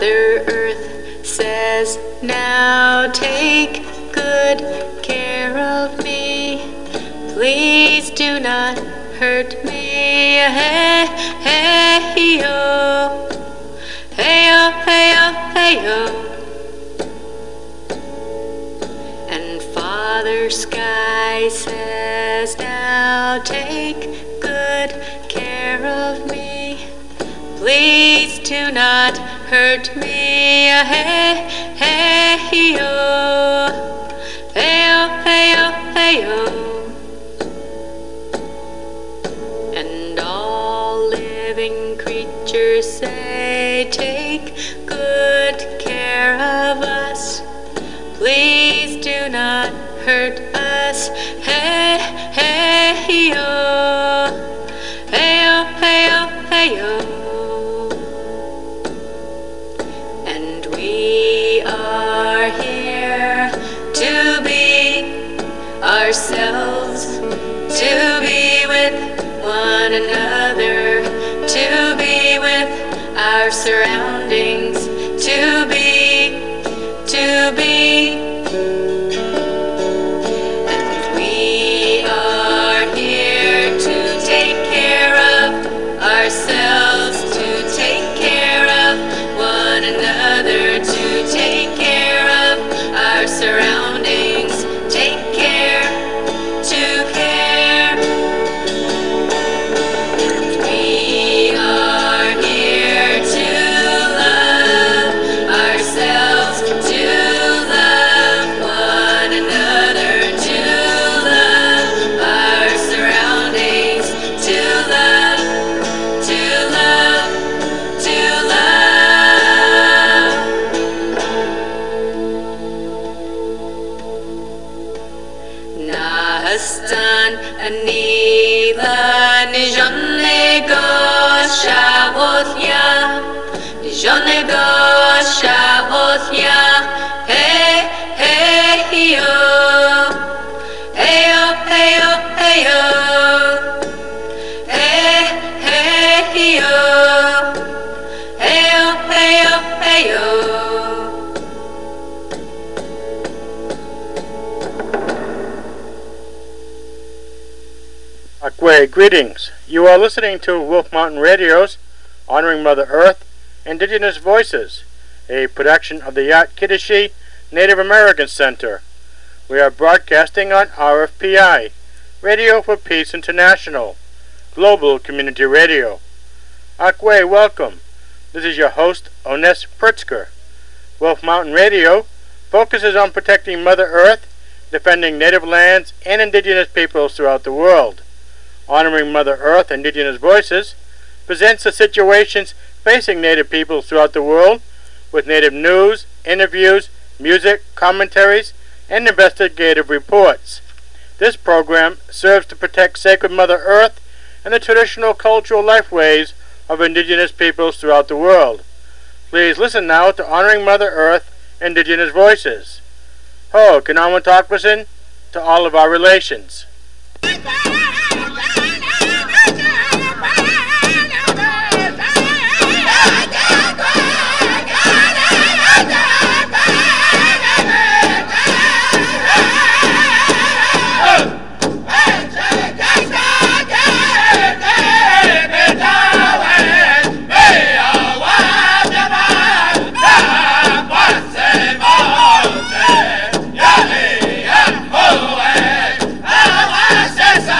Mother Earth says, now take good care of me. Please do not hurt me. Hey, hey, yo. Hey, yo, hey, yo, hey, yo. And Father Sky says, now take good care of me. Please do not hurt me. Hey, hey, yo. Hey, yo, hey, yo, hey, yo. And all living creatures say, take good care of us. Please do not hurt us. Hey, hey, yo. Hey, yo, hey, yo, hey, yo. And we are here to be ourselves, to be with one another, to be with our surroundings, to be. And we are here to take care of ourselves, to take care of one another, to take care of our surroundings, take care, to care. And we are here to love ourselves, to love one another, to love our surroundings, to love, to love, to love. Nahastan anila nijone go shabothya, nijone go shabothya. Hey, hey, yo. Hey, yo, hey, yo, hey, yo. Hey, hey, yo. Hey, yo, hey, yo, hey, yo. Akwe, greetings. You are listening to Wolf Mountain Radio's Honoring Mother Earth, Indigenous Voices, a production of the Yat Kiddishi Native American Center. We are broadcasting on RFPI, Radio for Peace International, Global Community Radio. Akwe, welcome. This is your host, Ones Pritzker. Wolf Mountain Radio focuses on protecting Mother Earth, defending native lands and indigenous peoples throughout the world. Honoring Mother Earth, Indigenous Voices presents the situations facing native peoples throughout the world with native news, interviews, music, commentaries, and investigative reports. This program serves to protect sacred Mother Earth and the traditional cultural lifeways of indigenous peoples throughout the world. Please listen now to Honoring Mother Earth, Indigenous Voices. Ho, Kinawan Takwasin, to all of our relations. Yes,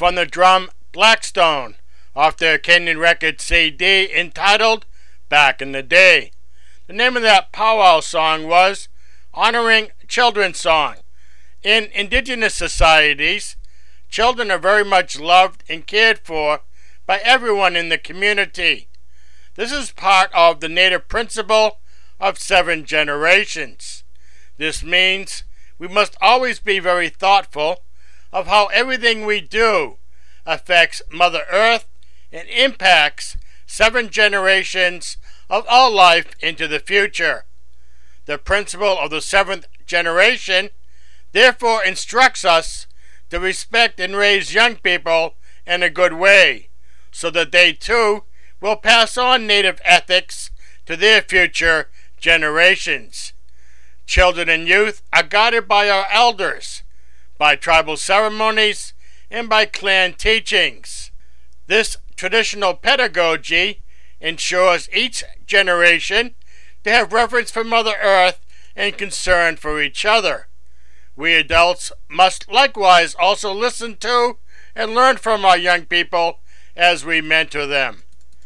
from the drum Blackstone off their Canyon Records CD entitled Back in the Day. The name of that powwow song was Honoring Children's Song. In indigenous societies, children are very much loved and cared for by everyone in the community. This is part of the Native principle of 7 generations. This means we must always be very thoughtful of how everything we do affects Mother Earth and impacts 7 generations of all life into the future. The principle of the 7th generation therefore instructs us to respect and raise young people in a good way, so that they too will pass on Native ethics to their future generations. Children and youth are guided by our elders, by tribal ceremonies, and by clan teachings. This traditional pedagogy ensures each generation to have reverence for Mother Earth and concern for each other. We adults must likewise also listen to and learn from our young people as we mentor them.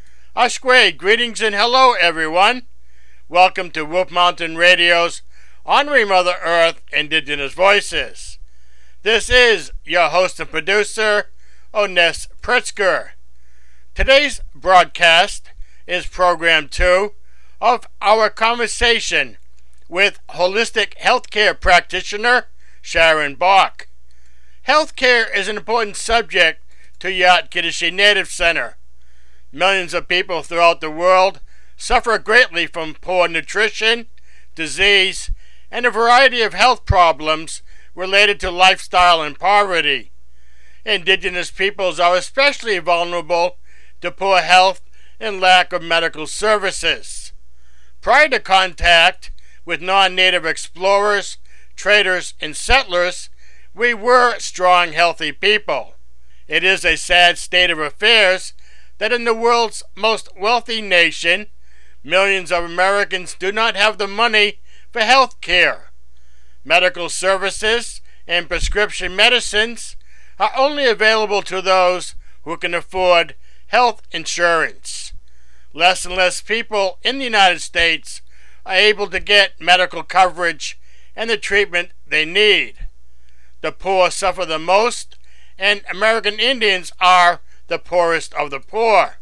Ashkwe, greetings and hello everyone. Welcome to Wolf Mountain Radio's Honoring Mother Earth Indigenous Voices. This is your host and producer, Oness Pritzker. Today's broadcast is Program 2 of our conversation with holistic healthcare practitioner Sharon Bach. Healthcare is an important subject to Yat-Kiddishi Native Center. Millions of people throughout the world suffer greatly from poor nutrition, disease, and a variety of health problems related to lifestyle and poverty. Indigenous peoples are especially vulnerable to poor health and lack of medical services. Prior to contact with non-native explorers, traders, and settlers, we were strong, healthy people. It is a sad state of affairs that in the world's most wealthy nation, millions of Americans do not have the money for health care. Medical services and prescription medicines are only available to those who can afford health insurance. Less and less people in the United States are able to get medical coverage and the treatment they need. The poor suffer the most, and American Indians are the poorest of the poor.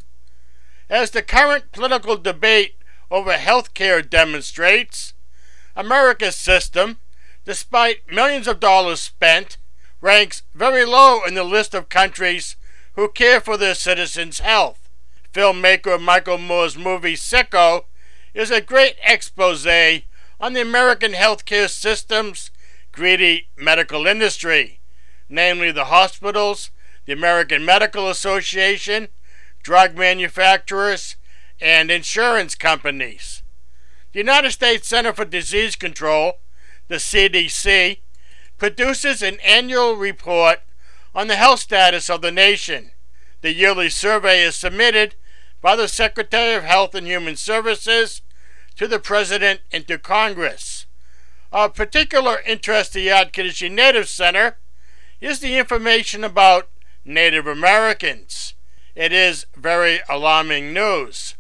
As the current political debate over health care demonstrates, America's system, despite millions of dollars spent, ranks very low in the list of countries who care for their citizens' health. Filmmaker Michael Moore's movie Sicko is a great expose on the American healthcare system's greedy medical industry, namely the hospitals, the American Medical Association, drug manufacturers, and insurance companies. The United States Center for Disease Control, the CDC, produces an annual report on the health status of the nation. The yearly survey is submitted by the Secretary of Health and Human Services to the President and to Congress. Of particular interest to Yat-Kiddishi Native Center is the information about Native Americans. It is very alarming news.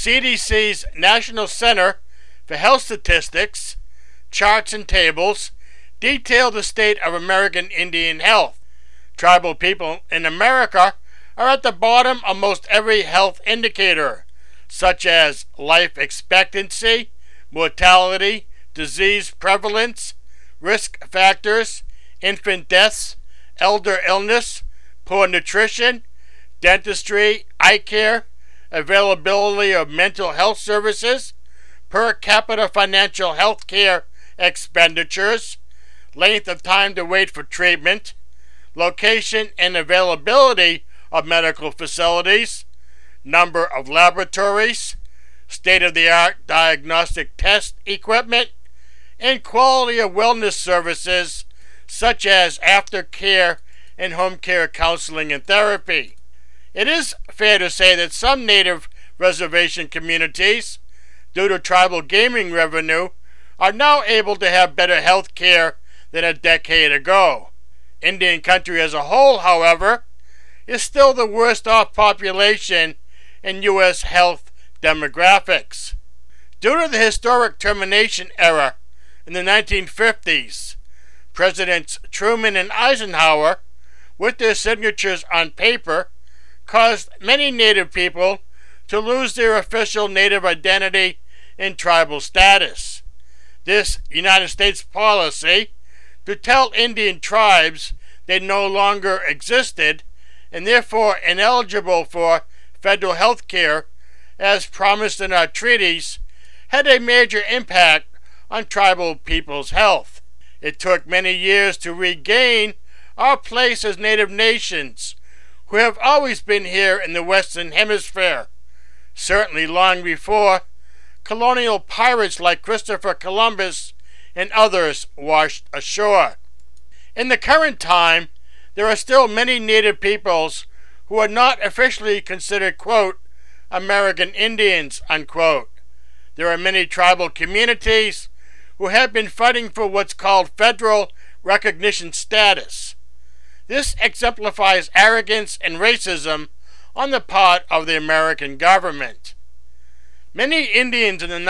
CDC's National Center for Health Statistics charts and tables detail the state of American Indian health. Tribal people in America are at the bottom of most every health indicator, such as life expectancy, mortality, disease prevalence, risk factors, infant deaths, elder illness, poor nutrition, dentistry, eye care, availability of mental health services, per capita financial health care expenditures, length of time to wait for treatment, location and availability of medical facilities, number of laboratories, state-of-the-art diagnostic test equipment, and quality of wellness services such as aftercare and home care counseling and therapy. It is fair to say that some native reservation communities, due to tribal gaming revenue, are now able to have better health care than a decade ago. Indian country as a whole, however, is still the worst off population in U.S. health demographics. Due to the historic termination era in the 1950s, Presidents Truman and Eisenhower, with their signatures on paper, caused many Native people to lose their official Native identity and tribal status. This United States policy to tell Indian tribes they no longer existed and therefore ineligible for federal health care as promised in our treaties had a major impact on tribal people's health. It took many years to regain our place as native nations who have always been here in the Western Hemisphere, certainly long before colonial pirates like Christopher Columbus and others washed ashore. In the current time, there are still many native peoples who are not officially considered, quote, American Indians, unquote. There are many tribal communities who have been fighting for what's called federal recognition status. This exemplifies arrogance and racism on the part of the American government. Many Indians in the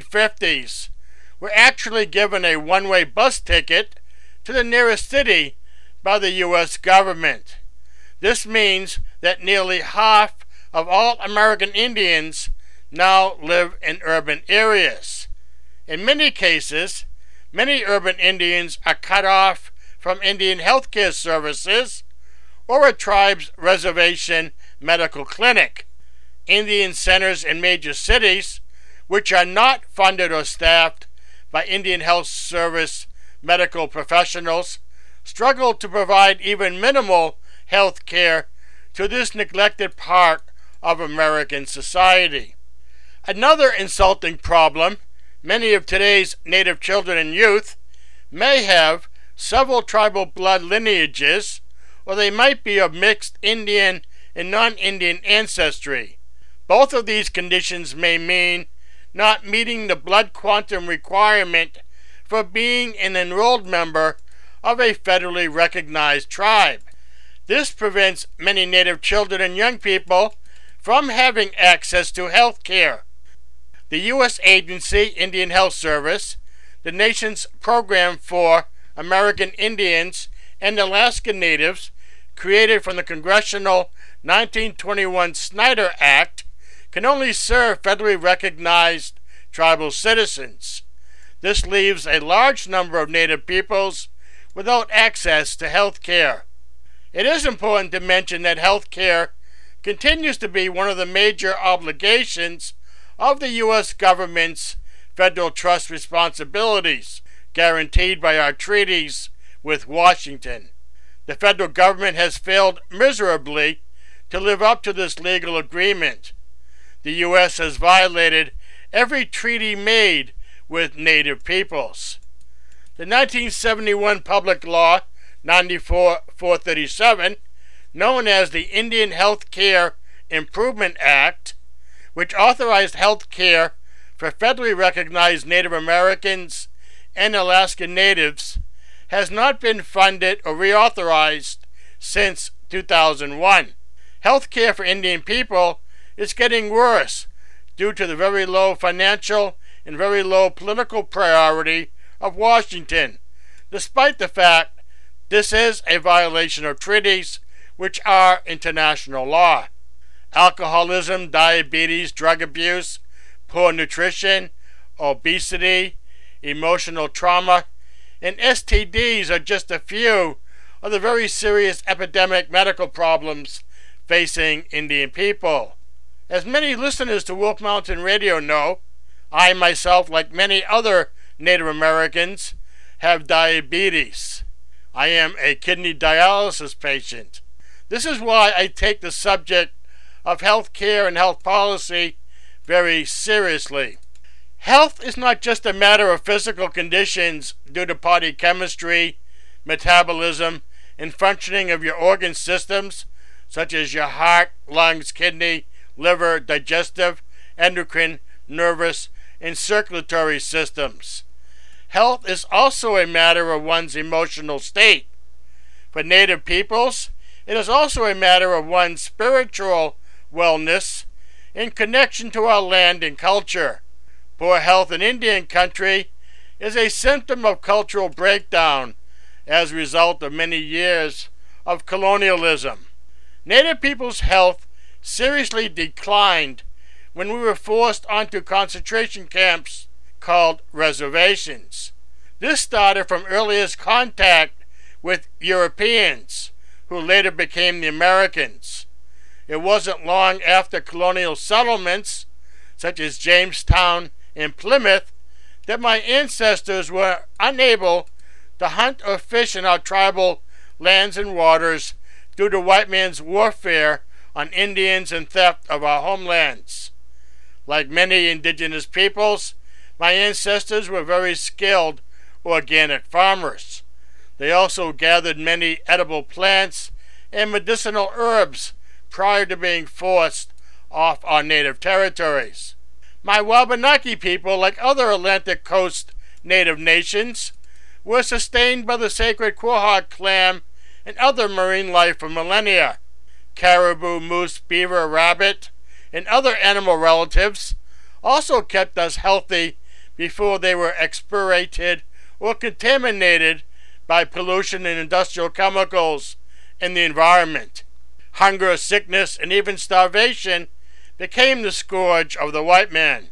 1950s were actually given a one-way bus ticket to the nearest city by the U.S. government. This means that nearly half of all American Indians now live in urban areas. In many cases, many urban Indians are cut off from Indian health care services or a tribe's reservation medical clinic. Indian centers in major cities, which are not funded or staffed by Indian Health Service medical professionals, struggle to provide even minimal health care to this neglected part of American society. Another insulting problem: many of today's Native children and youth may have several tribal blood lineages, or they might be of mixed Indian and non-Indian ancestry. Both of these conditions may mean not meeting the blood quantum requirement for being an enrolled member of a federally recognized tribe. This prevents many Native children and young people from having access to health care. The U.S. agency, Indian Health Service, the nation's program for American Indians and Alaska Natives, created from the Congressional 1921 Snyder Act, can only serve federally recognized tribal citizens. This leaves a large number of Native peoples without access to health care. It is important to mention that health care continues to be one of the major obligations of the U.S. government's federal trust responsibilities, guaranteed by our treaties with Washington. The federal government has failed miserably to live up to this legal agreement. The U.S. has violated every treaty made with Native peoples. The 1971 Public Law 94-437, known as the Indian Health Care Improvement Act, which authorized health care for federally recognized Native Americans and Alaska Natives, has not been funded or reauthorized since 2001. Health care for Indian people is getting worse due to the very low financial and very low political priority of Washington, despite the fact this is a violation of treaties which are international law. Alcoholism, diabetes, drug abuse, poor nutrition, obesity, emotional trauma, and STDs are just a few of the very serious epidemic medical problems facing Indian people. As many listeners to Wolf Mountain Radio know, I myself, like many other Native Americans, have diabetes. I am a kidney dialysis patient. This is why I take the subject of health care and health policy very seriously. Health is not just a matter of physical conditions due to body chemistry, metabolism, and functioning of your organ systems, such as your heart, lungs, kidney, liver, digestive, endocrine, nervous, and circulatory systems. Health is also a matter of one's emotional state. For Native peoples, It is also a matter of one's spiritual wellness in connection to our land and culture. Poor health in Indian country is a symptom of cultural breakdown as a result of many years of colonialism. Native people's health seriously declined when we were forced onto concentration camps called reservations. This started from earliest contact with Europeans, who later became the Americans. It wasn't long after colonial settlements, such as Jamestown and Plymouth, that my ancestors were unable to hunt or fish in our tribal lands and waters due to white man's warfare on Indians and theft of our homelands. Like many indigenous peoples, my ancestors were very skilled organic farmers. They also gathered many edible plants and medicinal herbs prior to being forced off our native territories. My Wabanaki people, like other Atlantic Coast native nations, were sustained by the sacred quahog clam and other marine life for millennia. Caribou, moose, beaver, rabbit, and other animal relatives also kept us healthy before they were expurgated or contaminated by pollution and industrial chemicals in the environment. Hunger, sickness, and even starvation became the scourge of the white man.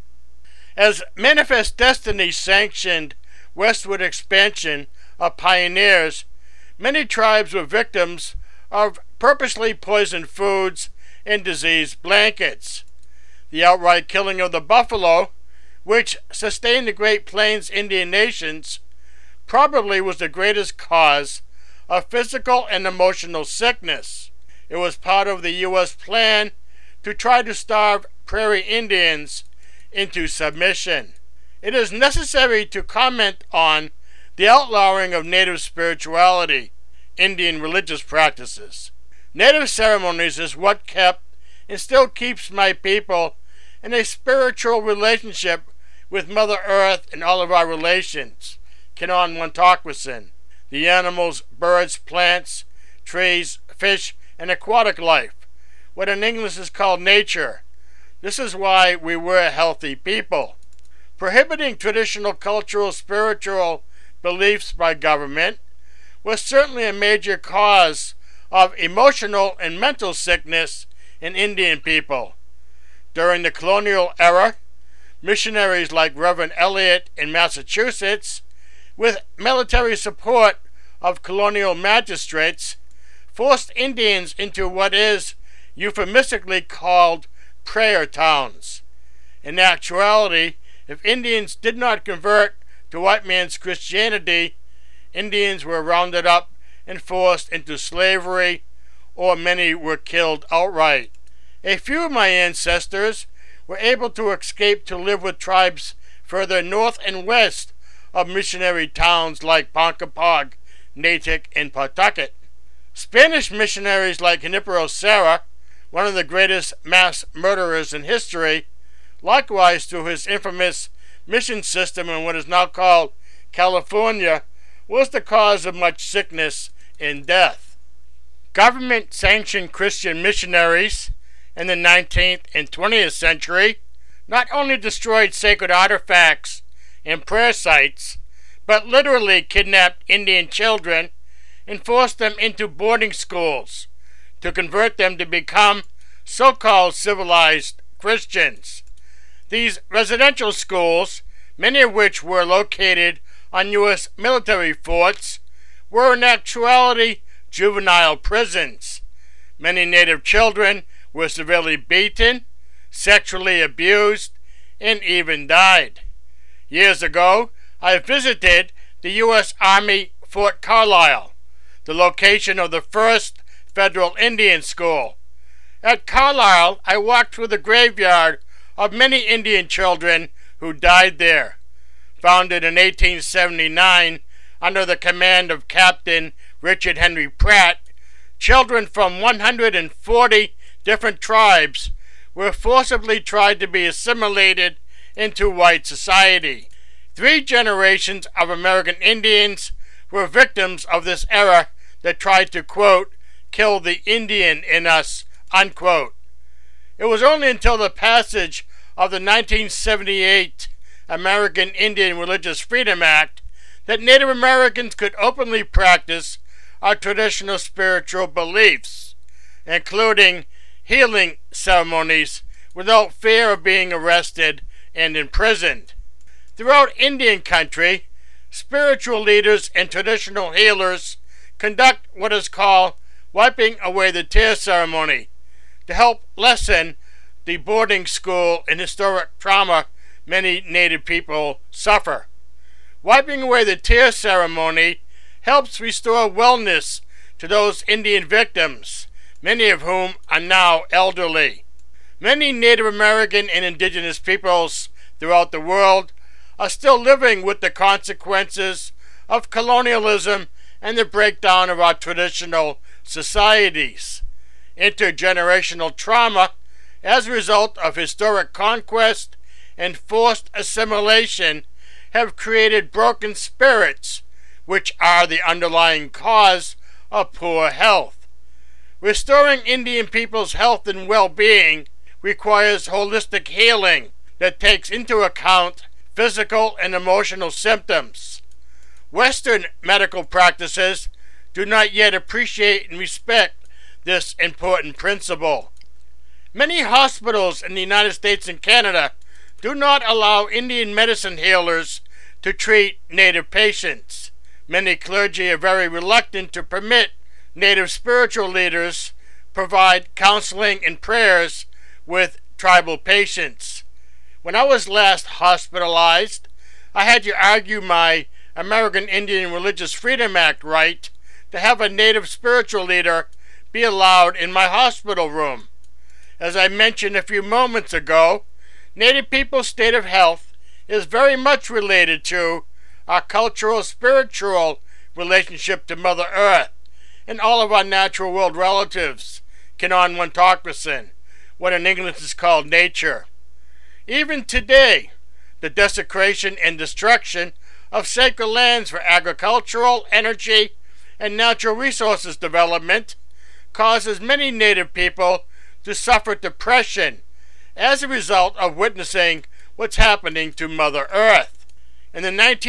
As Manifest Destiny sanctioned westward expansion of pioneers, many tribes were victims of purposely poisoned foods and diseased blankets. The outright killing of the buffalo, which sustained the Great Plains Indian nations, probably was the greatest cause of physical and emotional sickness. It was part of the U.S. plan to try to starve prairie Indians into submission. It is necessary to comment on the outlawing of native spirituality, Indian religious practices. Native ceremonies is what kept and still keeps my people in a spiritual relationship with Mother Earth and all of our relations, Kinon Wantagwasin, the animals, birds, plants, trees, fish, and aquatic life, what in English is called nature. This is why we were a healthy people. Prohibiting traditional cultural spiritual beliefs by government was certainly a major cause of emotional and mental sickness in Indian people. During the colonial era, missionaries like Reverend Eliot in Massachusetts, with military support of colonial magistrates, forced Indians into what is euphemistically called prayer towns. In actuality, if Indians did not convert to white man's Christianity, Indians were rounded up and forced into slavery, or many were killed outright. A few of my ancestors were able to escape to live with tribes further north and west of missionary towns like Ponkapog, Natick, and Pawtucket. Spanish missionaries like Junipero Serra, one of the greatest mass murderers in history, likewise through his infamous mission system in what is now called California, was the cause of much sickness and death. Government-sanctioned Christian missionaries in the 19th and 20th century not only destroyed sacred artifacts and prayer sites, but literally kidnapped Indian children and forced them into boarding schools to convert them to become so-called civilized Christians. These residential schools, many of which were located on U.S. military forts, were in actuality juvenile prisons. Many native children were severely beaten, sexually abused, and even died. Years ago, I visited the U.S. Army Fort Carlisle, the location of the first federal Indian school. At Carlisle, I walked through the graveyard of many Indian children who died there. Founded in 1879 under the command of Captain Richard Henry Pratt, children from 140 different tribes were forcibly tried to be assimilated into white society. 3 generations of American Indians were victims of this era that tried to, quote, kill the Indian in us, unquote. It was only until the passage of the 1978 American Indian Religious Freedom Act that Native Americans could openly practice our traditional spiritual beliefs, including healing ceremonies, without fear of being arrested and imprisoned. Throughout Indian country, spiritual leaders and traditional healers conduct what is called wiping away the tear ceremony to help lessen the boarding school and historic trauma many Native people suffer. Wiping away the tear ceremony helps restore wellness to those Indian victims, many of whom are now elderly. Many Native American and indigenous peoples throughout the world are still living with the consequences of colonialism and the breakdown of our traditional societies. Intergenerational trauma as a result of historic conquest and forced assimilation have created broken spirits, which are the underlying cause of poor health. Restoring Indian people's health and well-being requires holistic healing that takes into account physical and emotional symptoms. Western medical practices do not yet appreciate and respect this important principle. Many hospitals in the United States and Canada do not allow Indian medicine healers to treat Native patients. Many clergy are very reluctant to permit Native spiritual leaders provide counseling and prayers with tribal patients. When I was last hospitalized, I had to argue my American Indian Religious Freedom Act right to have a Native spiritual leader be allowed in my hospital room. As I mentioned a few moments ago, Native people's state of health is very much related to our cultural, spiritual relationship to Mother Earth and all of our natural world relatives, Kinan-Wantokwasin, what in English is called nature. Even today, the desecration and destruction of sacred lands for agricultural, energy, and natural resources development causes many Native people to suffer depression as a result of witnessing what's happening to Mother Earth. In the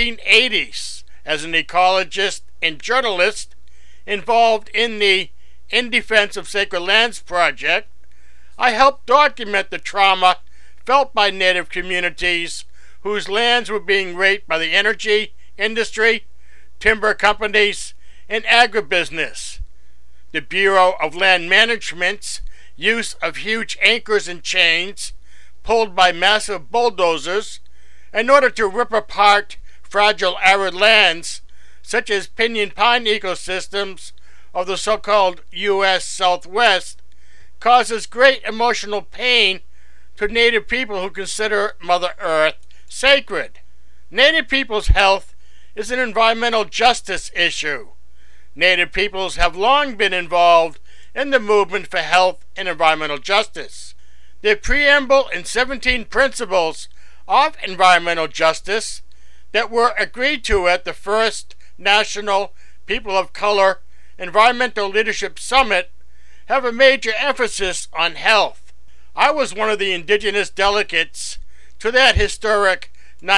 1980s, as an ecologist and journalist involved in the In Defense of Sacred Lands project, I helped document the trauma felt by Native communities whose lands were being raped by the energy industry, timber companies, and agribusiness. The Bureau of Land Management's use of huge anchors and chains pulled by massive bulldozers in order to rip apart fragile arid lands such as pinyon pine ecosystems of the so-called U.S. Southwest causes great emotional pain to Native people who consider Mother Earth sacred. Native people's health is an environmental justice issue. Native peoples have long been involved in the movement for health and environmental justice. The preamble and 17 principles of environmental justice that were agreed to at the first National People of Color Environmental Leadership Summit have a major emphasis on health. I was one of the indigenous delegates to that historic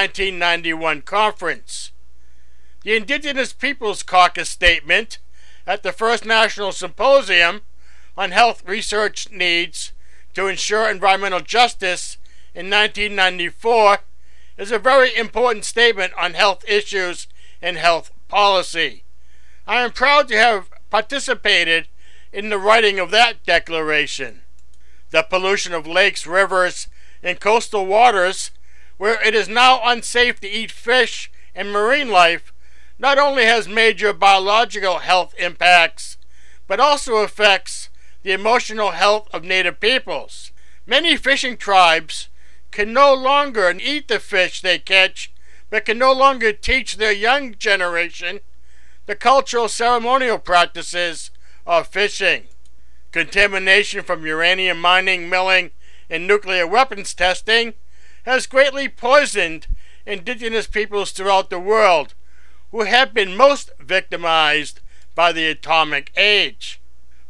1991 conference. The Indigenous Peoples Caucus statement at the first National Symposium on Health Research Needs to Ensure Environmental Justice in 1994 is a very important statement on health issues and health policy. I am proud to have participated in the writing of that declaration. The pollution of lakes, rivers, and coastal waters, where it is now unsafe to eat fish and marine life, not only has major biological health impacts, but also affects the emotional health of Native peoples. Many fishing tribes can no longer eat the fish they catch, but can no longer teach their young generation the cultural ceremonial practices of fishing. Contamination from uranium mining, milling, and nuclear weapons testing has greatly poisoned indigenous peoples throughout the world, who have been most victimized by the atomic age.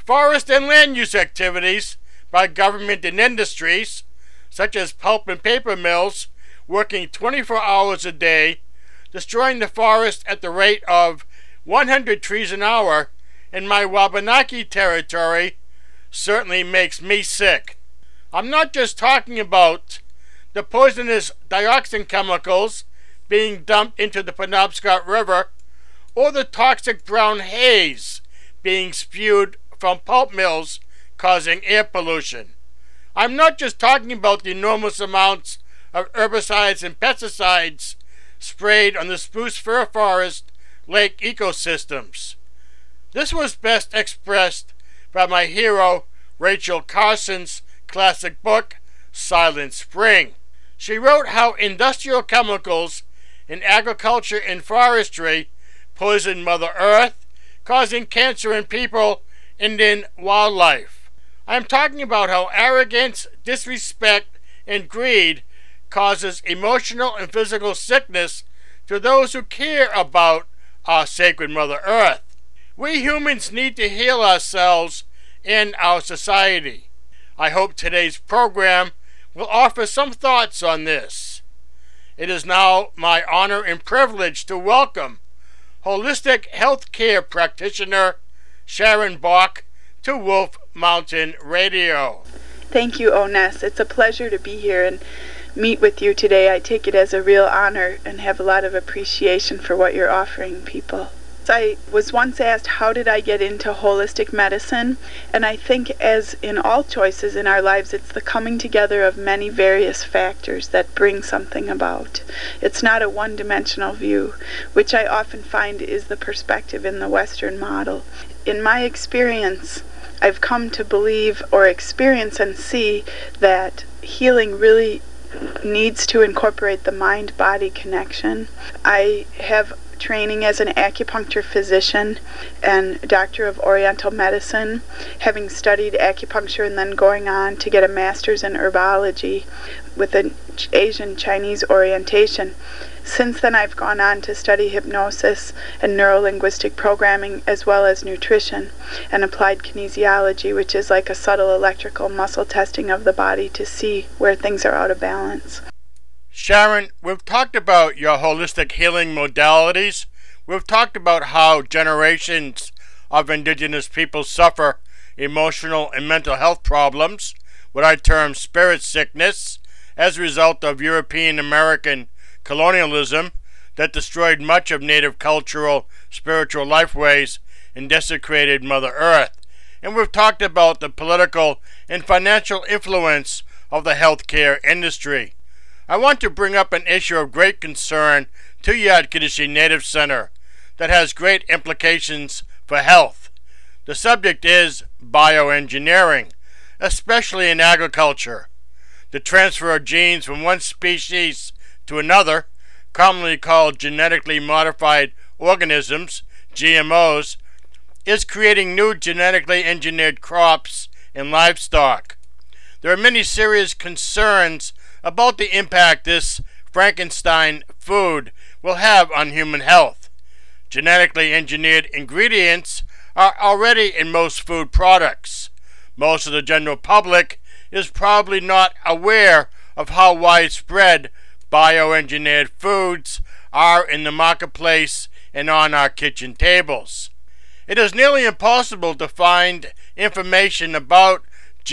Forest and land use activities by government and industries, such as pulp and paper mills, working 24 hours a day, destroying the forest at the rate of 100 trees an hour in my Wabanaki territory, certainly makes me sick. I'm not just talking about the poisonous dioxin chemicals being dumped into the Penobscot River or the toxic brown haze being spewed from pulp mills causing air pollution. I'm not just talking about the enormous amounts of herbicides and pesticides sprayed on the spruce fir forest lake ecosystems. This was best expressed by my hero Rachel Carson's classic book, Silent Spring. She wrote how industrial chemicals in agriculture and forestry poison Mother Earth, causing cancer in people and in wildlife. I'm talking about how arrogance, disrespect, and greed causes emotional and physical sickness to those who care about our sacred Mother Earth. We humans need to heal ourselves and our society. I hope today's program will offer some thoughts on this. It is now my honor and privilege to welcome holistic health care practitioner Sharon Bach to Wolf Mountain Radio. Thank you, Oness. It's a pleasure to be here and meet with you today. I take it as a real honor and have a lot of appreciation for what you're offering people. I was once asked, how did I get into holistic medicine? And I think, as in all choices in our lives, it's the coming together of many various factors that bring something about. It's not a one-dimensional view, which I often find is the perspective in the Western model. In my experience, I've come to believe or experience and see that healing really needs to incorporate the mind-body connection. I have training as an acupuncture physician and doctor of oriental medicine, having studied acupuncture and then going on to get a master's in herbology with an Asian Chinese orientation. Since then, I've gone on to study hypnosis and neuro-linguistic programming, as well as nutrition and applied kinesiology, which is like a subtle electrical muscle testing of the body to see where things are out of balance. Sharon, we've talked about your holistic healing modalities. We've talked about how generations of indigenous people suffer emotional and mental health problems, what I term spirit sickness, as a result of European American colonialism that destroyed much of native cultural, spiritual lifeways and desecrated Mother Earth. And we've talked about the political and financial influence of the healthcare industry. I want to bring up an issue of great concern to Yadkidishi Native Center that has great implications for health. The subject is bioengineering, especially in agriculture. The transfer of genes from one species to another, commonly called genetically modified organisms, GMOs, is creating new genetically engineered crops and livestock. There are many serious concerns about the impact this Frankenstein food will have on human health. Genetically engineered ingredients are already in most food products. Most of the general public is probably not aware of how widespread bioengineered foods are in the marketplace and on our kitchen tables. It is nearly impossible to find information about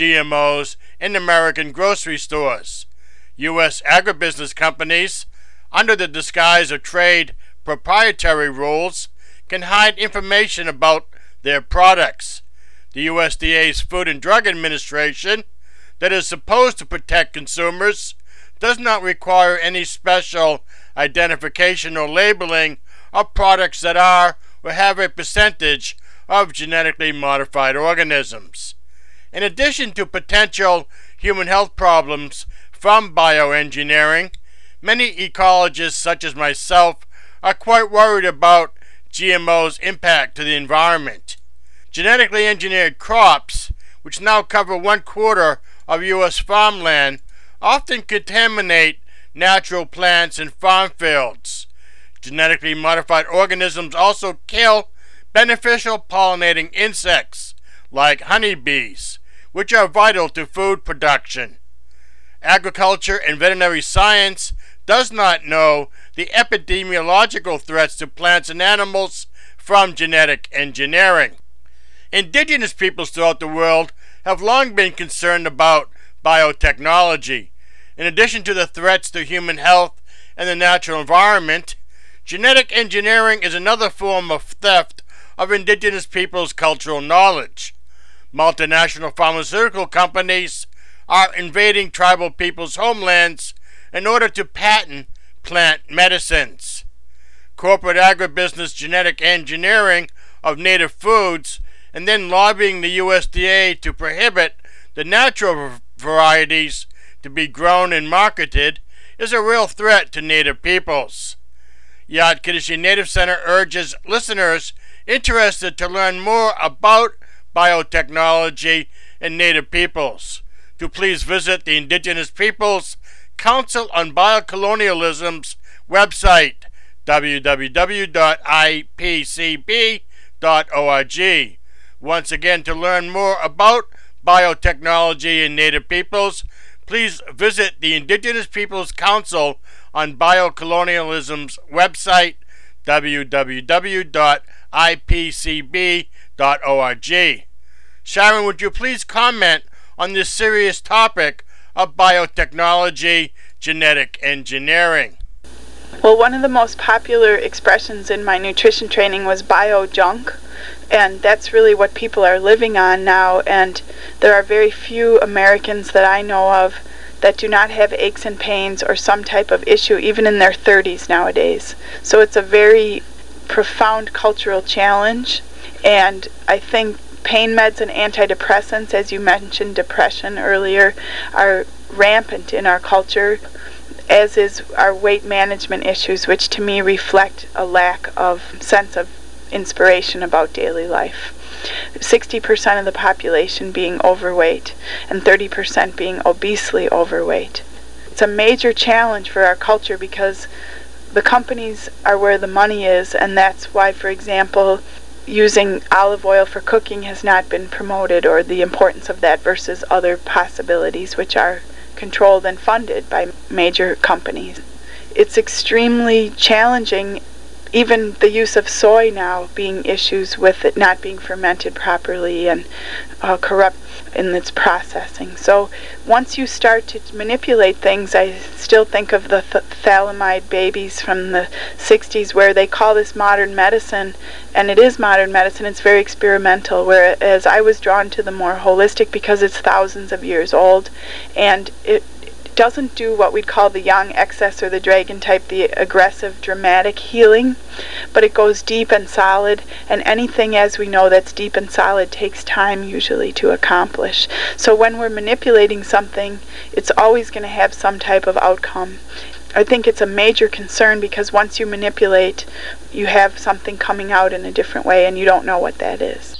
GMOs in American grocery stores. U.S. agribusiness companies, under the disguise of trade proprietary rules, can hide information about their products. The USDA's Food and Drug Administration, that is supposed to protect consumers, does not require any special identification or labeling of products that are or have a percentage of genetically modified organisms. In addition to potential human health problems from bioengineering, many ecologists such as myself are quite worried about GMO's impact to the environment. Genetically engineered crops, which now cover 1/4 of U.S. farmland, often contaminate natural plants and farm fields. Genetically modified organisms also kill beneficial pollinating insects like honeybees, which are vital to food production. Agriculture and veterinary science does not know the epidemiological threats to plants and animals from genetic engineering. Indigenous peoples throughout the world have long been concerned about biotechnology. In addition to the threats to human health and the natural environment, genetic engineering is another form of theft of indigenous peoples' cultural knowledge. Multinational pharmaceutical companies are invading tribal peoples' homelands in order to patent plant medicines. Corporate agribusiness genetic engineering of native foods and then lobbying the USDA to prohibit the natural varieties to be grown and marketed is a real threat to native peoples. Yat-Kideshe Native Center urges listeners interested to learn more about biotechnology and native peoples to please visit the Indigenous Peoples Council on Biocolonialism's website, www.ipcb.org. Once again, to learn more about biotechnology and native peoples, please visit the Indigenous Peoples Council on Biocolonialism's website, www.ipcb.org. Sharon, would you please comment on this serious topic of biotechnology, genetic engineering? Well, one of the most popular expressions in my nutrition training was bio-junk, and that's really what people are living on now, and there are very few Americans that I know of that do not have aches and pains or some type of issue, even in their 30s nowadays. So it's a very profound cultural challenge, and I think pain meds and antidepressants, as you mentioned depression earlier, are rampant in our culture, as is our weight management issues, which to me reflect a lack of sense of inspiration about daily life. 60% of the population being overweight and 30% being obesely overweight. It's a major challenge for our culture because the companies are where the money is, and that's why, for example, using olive oil for cooking has not been promoted, or the importance of that versus other possibilities which are controlled and funded by major companies. It's extremely challenging, even the use of soy now being issues with it not being fermented properly and corrupt in its processing. So once you start to manipulate things, I still think of the thalidomide babies from the 60s, where they call this modern medicine, and it is modern medicine. It's very experimental, whereas I was drawn to the more holistic because it's thousands of years old, and it doesn't do what we'd call the yang excess or the dragon type, the aggressive, dramatic healing, but it goes deep and solid, and anything, as we know, that's deep and solid takes time usually to accomplish. So when we're manipulating something, it's always going to have some type of outcome. I think it's a major concern because once you manipulate, you have something coming out in a different way and you don't know what that is.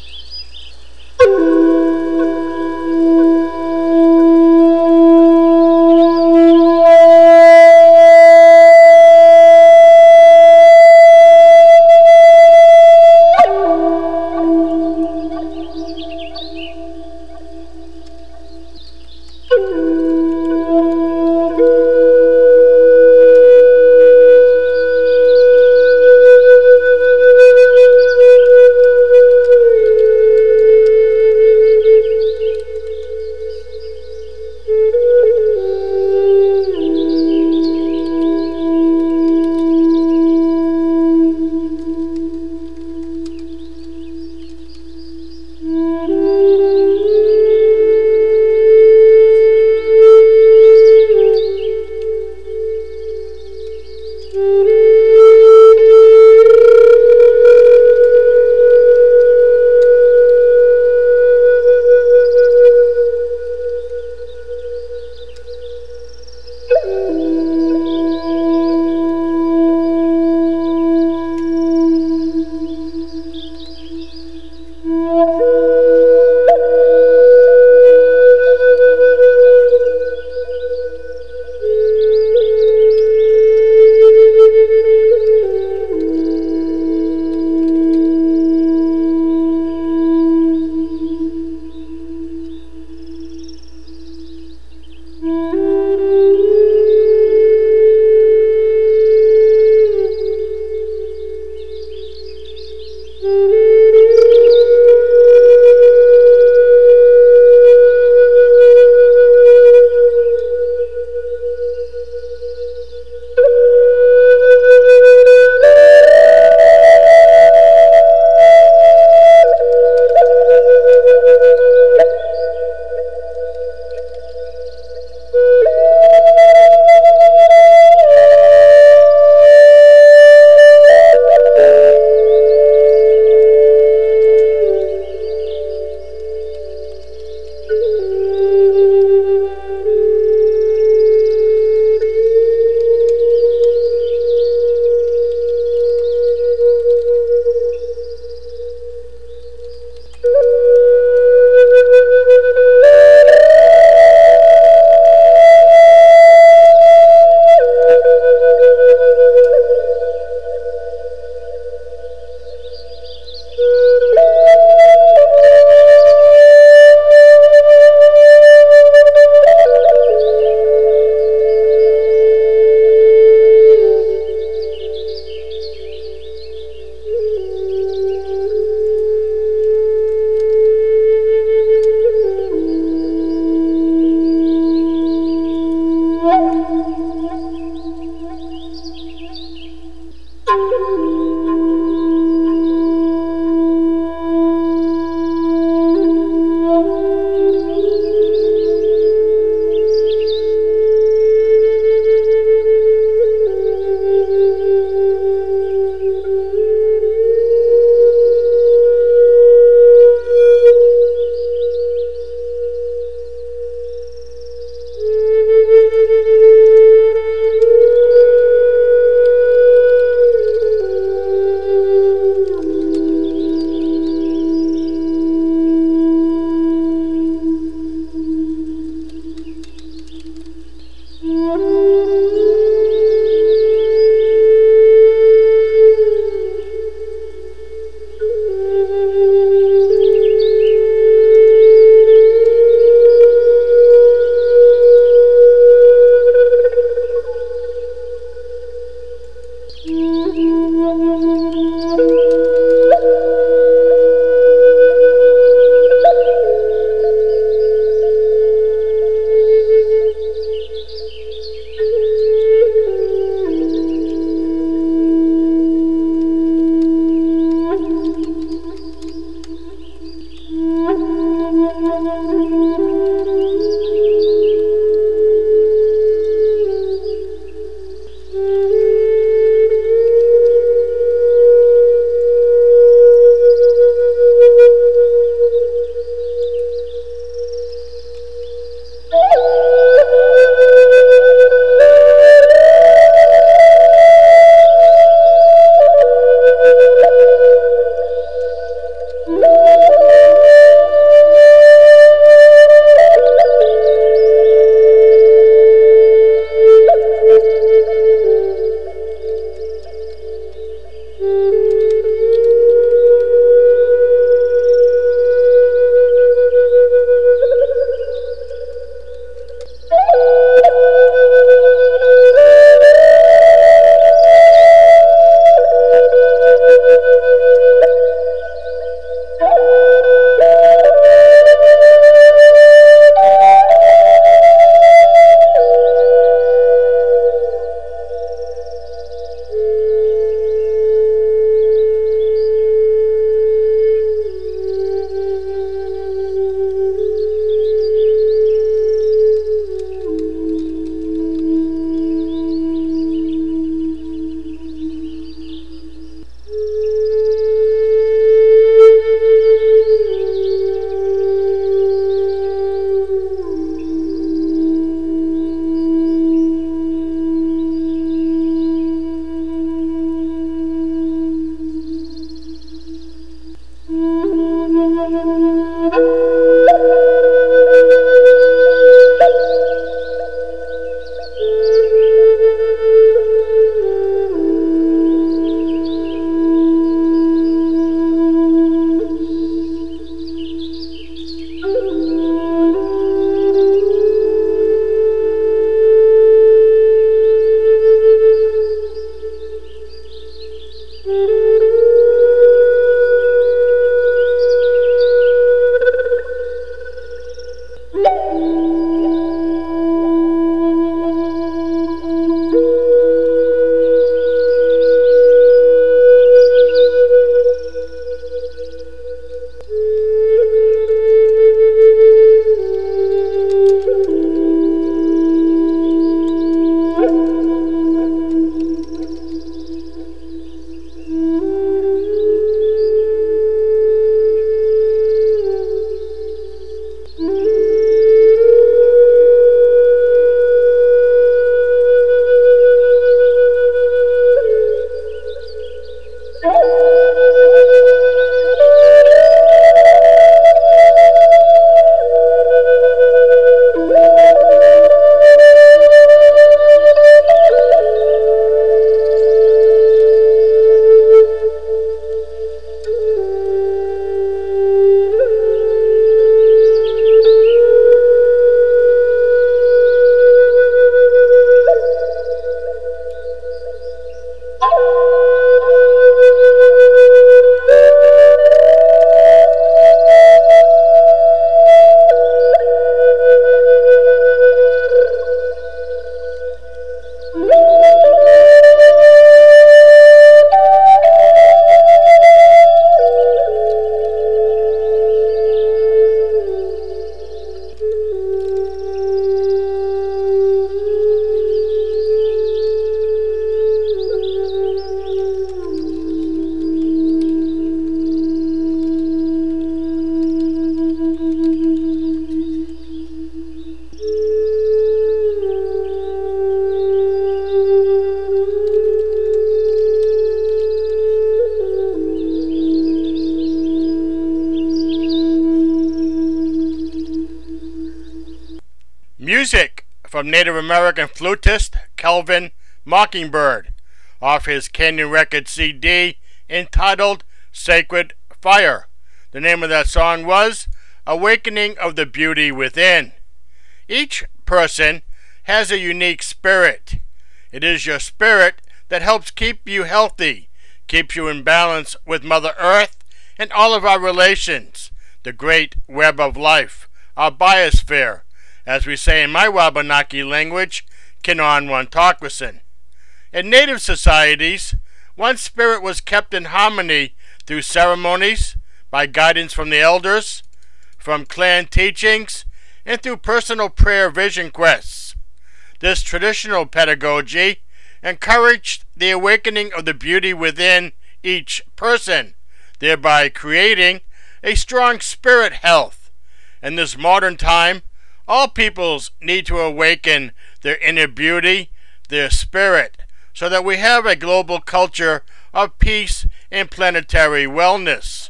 Music from Native American flutist Kelvin Mockingbird off his Canyon Records CD entitled Sacred Fire. The name of that song was Awakening of the Beauty Within. Each person has a unique spirit. It is your spirit that helps keep you healthy, keeps you in balance with Mother Earth and all of our relations, the great web of life, our biosphere, as we say in my Wabanaki language, Kinon Wantakwasin. In Native societies, one spirit was kept in harmony through ceremonies, by guidance from the elders, from clan teachings, and through personal prayer vision quests. This traditional pedagogy encouraged the awakening of the beauty within each person, thereby creating a strong spirit health. In this modern time, all peoples need to awaken their inner beauty, their spirit, so that we have a global culture of peace and planetary wellness.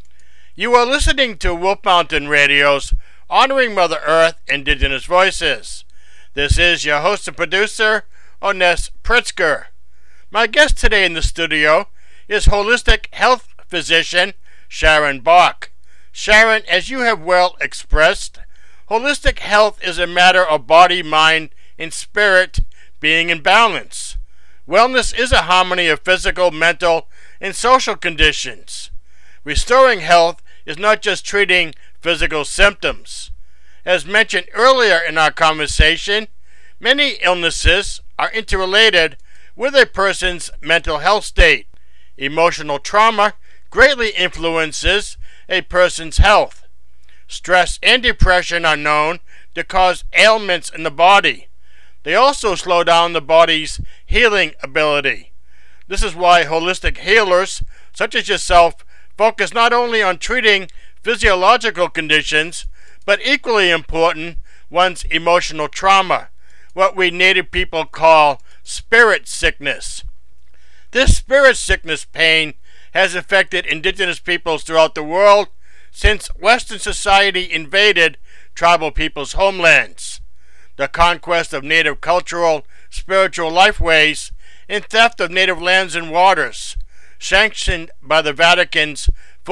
You are listening to Wolf Mountain Radio's Honoring Mother Earth Indigenous Voices. This is your host and producer, Oness Pritzker. My guest today in the studio is holistic health physician Sharon Bach. Sharon, as you have well expressed, holistic health is a matter of body, mind, and spirit being in balance. Wellness is a harmony of physical, mental, and social conditions. Restoring health is not just treating physical symptoms. As mentioned earlier in our conversation, many illnesses are interrelated with a person's mental health state. Emotional trauma greatly influences a person's health. Stress and depression are known to cause ailments in the body. They also slow down the body's healing ability. This is why holistic healers, such as yourself, focus not only on treating physiological conditions, but equally important, one's emotional trauma, what we Native people call spirit sickness. This spirit sickness pain has affected indigenous peoples throughout the world since Western society invaded tribal peoples' homelands. The conquest of native cultural, spiritual lifeways, and theft of native lands and waters, sanctioned by the Vatican's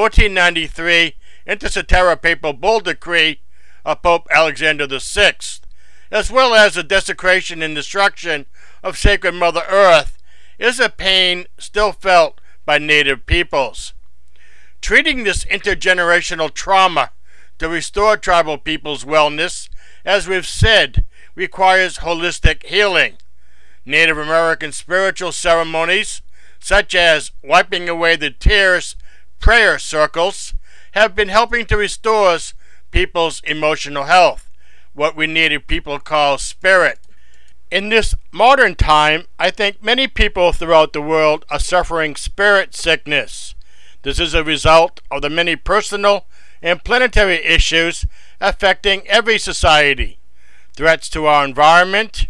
1493 Inter Cetera Papal Bull Decree of Pope Alexander VI, as well as the desecration and destruction of sacred Mother Earth, is a pain still felt by native peoples. Treating this intergenerational trauma to restore tribal peoples' wellness, as we've said, requires holistic healing. Native American spiritual ceremonies, such as wiping away the tears prayer circles, have been helping to restore people's emotional health, what we Native people call spirit. In this modern time, I think many people throughout the world are suffering spirit sickness. This is a result of the many personal and planetary issues affecting every society. Threats to our environment,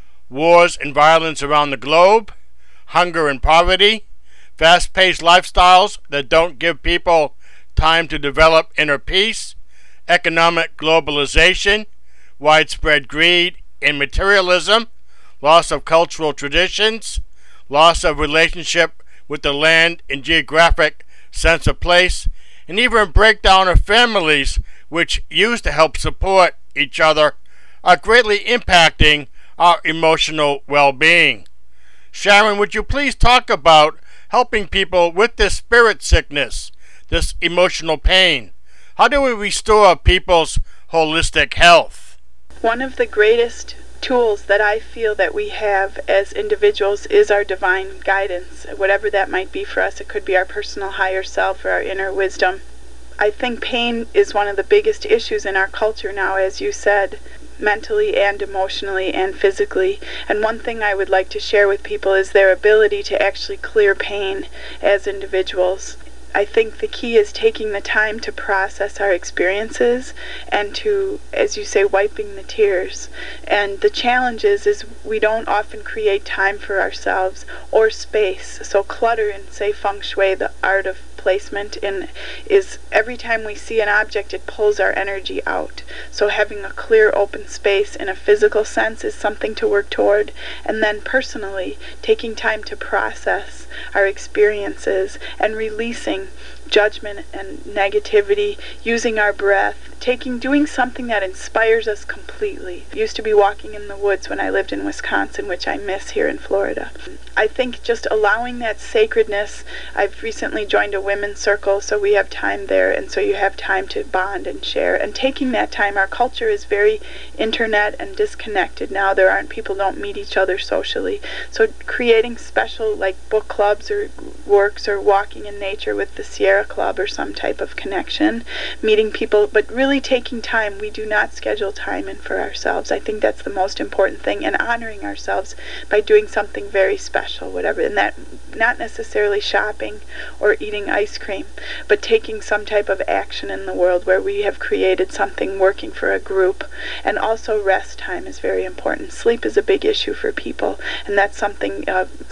wars and violence around the globe, hunger and poverty, fast-paced lifestyles that don't give people time to develop inner peace, economic globalization, widespread greed and materialism, loss of cultural traditions, loss of relationship with the land and geographic sense of place, and even breakdown of families which used to help support each other are greatly impacting our emotional well-being. Sharon, would you please talk about helping people with this spirit sickness, this emotional pain? How do we restore people's holistic health? One of the greatest tools that I feel that we have as individuals is our divine guidance, whatever that might be for us. It could be our personal higher self or our inner wisdom. I think pain is one of the biggest issues in our culture now, as you said, mentally and emotionally and physically. And one thing I would like to share with people is their ability to actually clear pain as individuals. I think the key is taking the time to process our experiences and to, as you say, wiping the tears. And the challenge is we don't often create time for ourselves or space. So clutter in, say, feng shui, the art of displacement is every time we see an object, it pulls our energy out. So having a clear, open space in a physical sense is something to work toward. And then personally, taking time to process our experiences and releasing judgment and negativity, using our breath, doing something that inspires us completely. I used to be walking in the woods when I lived in Wisconsin, which I miss here in Florida. I think just allowing that sacredness. I've recently joined a women's circle, so we have time there, and so you have time to bond and share. And taking that time, our culture is very internet and disconnected now. People don't meet each other socially. So creating special like book clubs or works or walking in nature with the Sierra Club or some type of connection, meeting people, but really taking time. We do not schedule time in for ourselves. I think that's the most important thing, and honoring ourselves by doing something very special, whatever, and that not necessarily shopping or eating ice cream, but taking some type of action in the world where we have created something working for a group. And also rest time is very important. Sleep is a big issue for people, and that's something,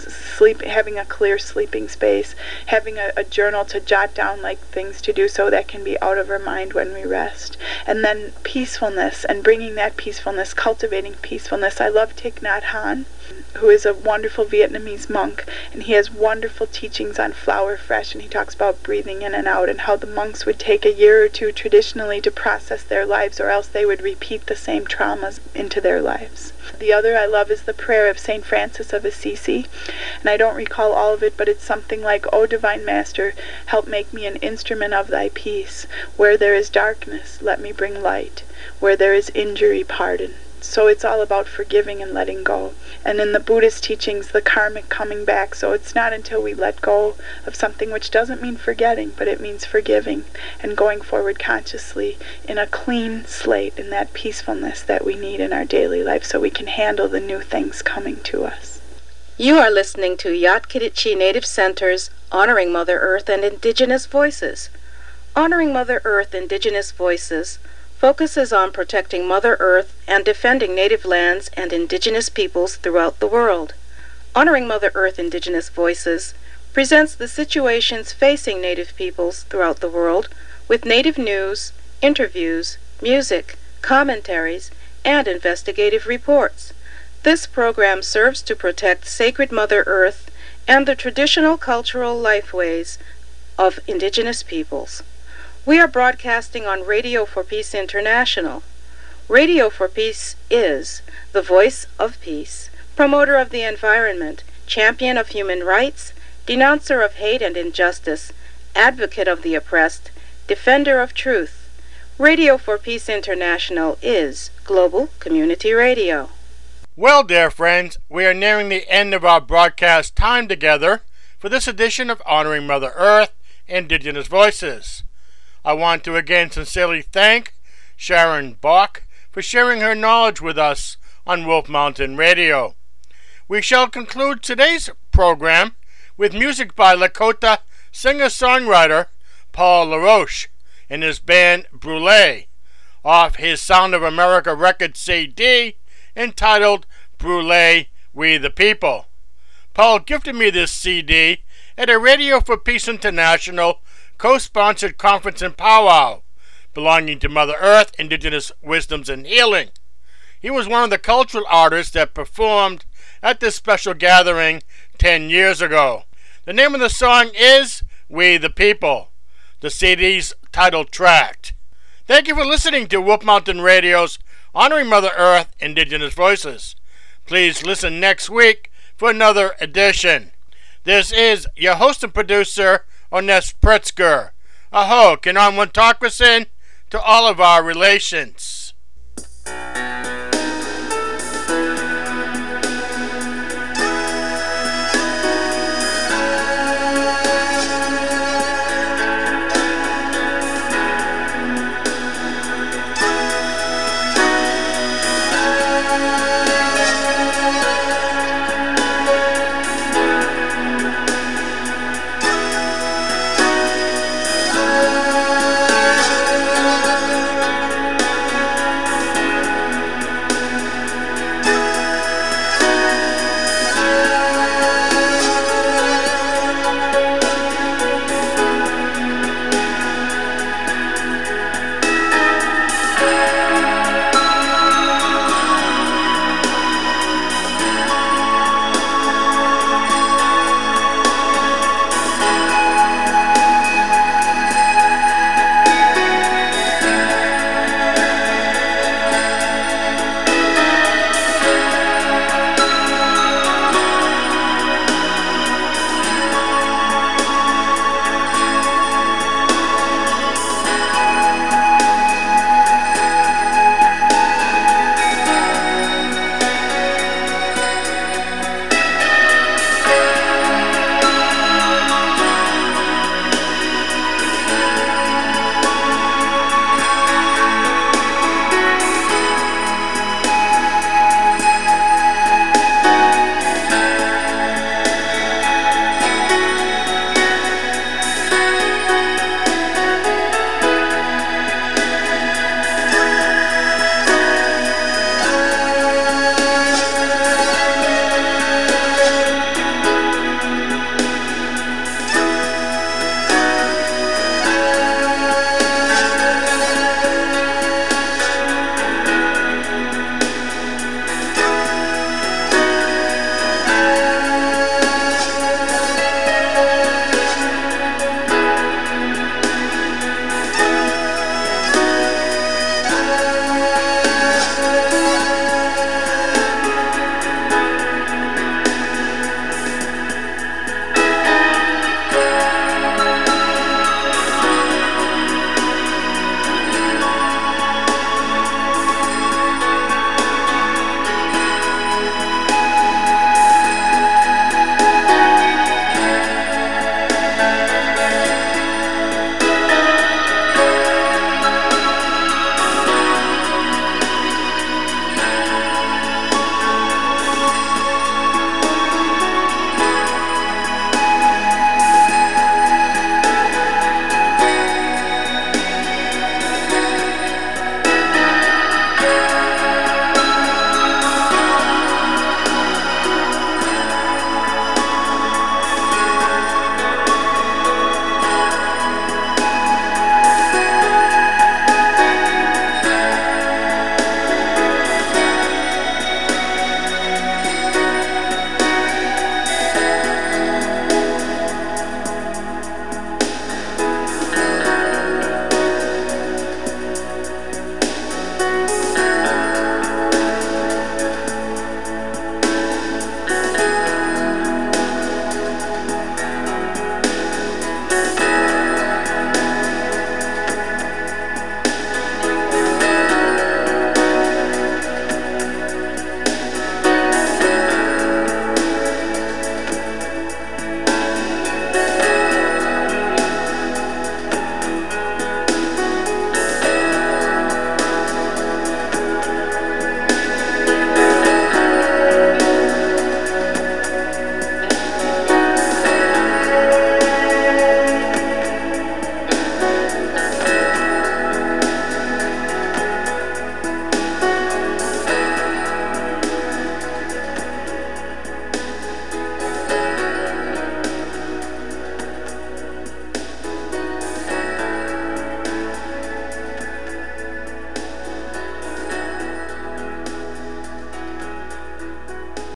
having a clear sleeping space, having a journal to jot down like things to do so that can be out of our mind when we rest. And then peacefulness, and bringing that peacefulness, cultivating peacefulness. I love Thich Nhat Hanh, who is a wonderful Vietnamese monk, and he has wonderful teachings on Flower Fresh, and he talks about breathing in and out and how the monks would take a year or two traditionally to process their lives, or else they would repeat the same traumas into their lives. The other I love is the prayer of St. Francis of Assisi, and I don't recall all of it, but it's something like, "O Divine Master, help make me an instrument of thy peace. Where there is darkness, let me bring light. Where there is injury, pardon." So it's all about forgiving and letting go. And in the Buddhist teachings, the karmic coming back. So it's not until we let go of something, which doesn't mean forgetting, but it means forgiving and going forward consciously in a clean slate, in that peacefulness that we need in our daily life so we can handle the new things coming to us. You are listening to Yat-Kiditchi Native Center's Honoring Mother Earth and Indigenous Voices. Honoring Mother Earth Indigenous Voices focuses on protecting Mother Earth and defending native lands and indigenous peoples throughout the world. Honoring Mother Earth Indigenous Voices presents the situations facing native peoples throughout the world with native news, interviews, music, commentaries, and investigative reports. This program serves to protect sacred Mother Earth and the traditional cultural lifeways of indigenous peoples. We are broadcasting on Radio for Peace International. Radio for Peace is the voice of peace, promoter of the environment, champion of human rights, denouncer of hate and injustice, advocate of the oppressed, defender of truth. Radio for Peace International is global community radio. Well, dear friends, we are nearing the end of our broadcast time together for this edition of Honoring Mother Earth, Indigenous Voices. I want to again sincerely thank Sharon Bach for sharing her knowledge with us on Wolf Mountain Radio. We shall conclude today's program with music by Lakota singer-songwriter Paul LaRoche and his band Brûlé off his Sound of America record CD entitled Brûlé, We the People. Paul gifted me this CD at a Radio for Peace International co-sponsored conference and powwow belonging to Mother Earth, Indigenous Wisdoms and Healing. He was one of the cultural artists that performed at this special gathering 10 years ago. The name of the song is We the People, the CD's title track. Thank you for listening to Wolf Mountain Radio's Honoring Mother Earth, Indigenous Voices. Please listen next week for another edition. This is your host and producer, Oness Pritzker. Aho, Kinanwan Takwasin, to all of our relations.